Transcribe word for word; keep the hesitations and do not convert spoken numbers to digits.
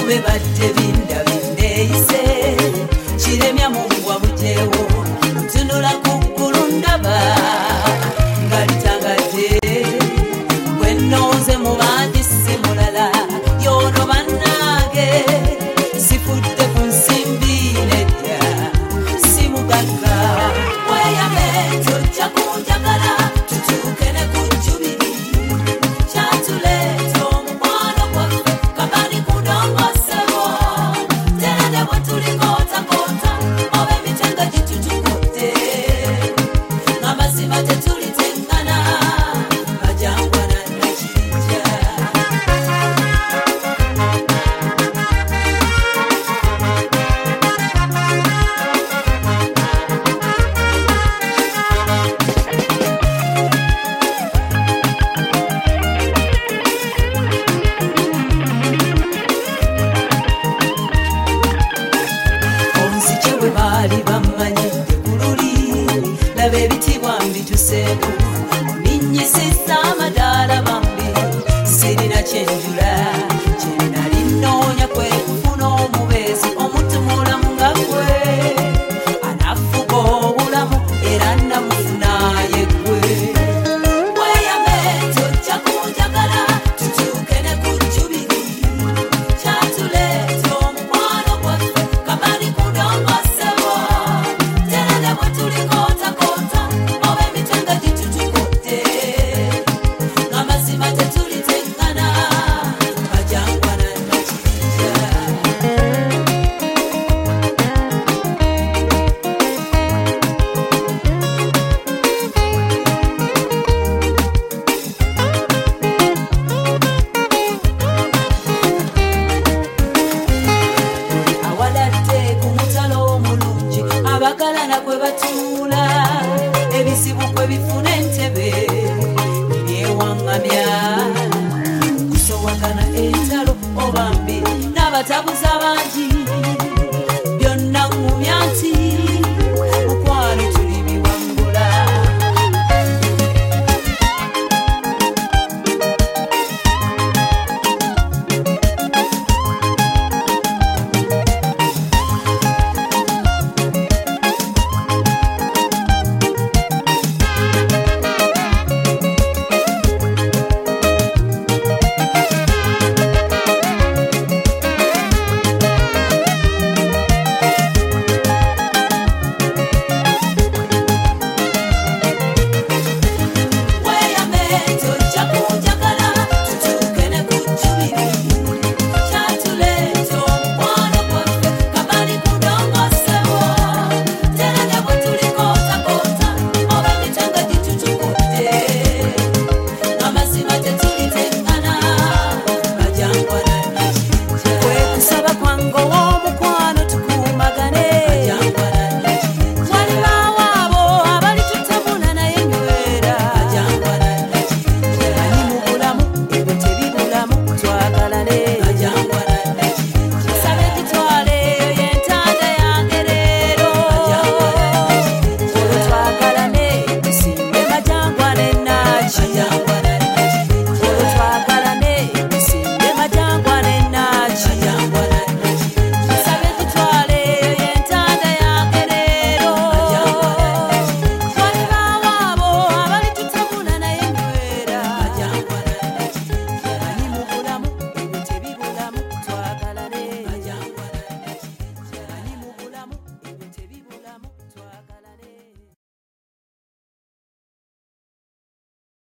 badde binda bindeise kiremya mungwa bujewo tunula kuggulu ndaba nga litangadde bwennooze mu bandi si mulala yono bannange sifudde ku nsimbi nedda si mugagga weyame tojja kunjagala tutuuke ne ku jjubiri kyatuleeta omukwano gwaffe kabani kudongosebo tera ne bwe tulikootakoota oba emitenga gitutukudde ng'amazima tetulitengana bajangwa nannakijja omuzike bwe baali bammanyidde ku luli laba ebitibwa mbituseeko oninnyisizza amadaala bambi sirina kyenjula kye nali nnoonya kwe kufuna omubeezi omutumulamu nga ggwe anafuga obulamu era namufuna ye ggwe weyame tojja kunjagala tutuuke ne ku jjubiri kyatuleeta omukwano gwaffe kabani kudongosebo tera ne bwe tulikootakoota oba emitenga gitutukudde ng'amazima tetulitengana bajangwa nannakijja awaladde ku mutalo omulungi abagalana kwe batuula ebizibu kwe bifuna entebe byewaŋŋamya kusowagana entalo oba mbi n'abatabuza bangi byonna ŋŋumya nti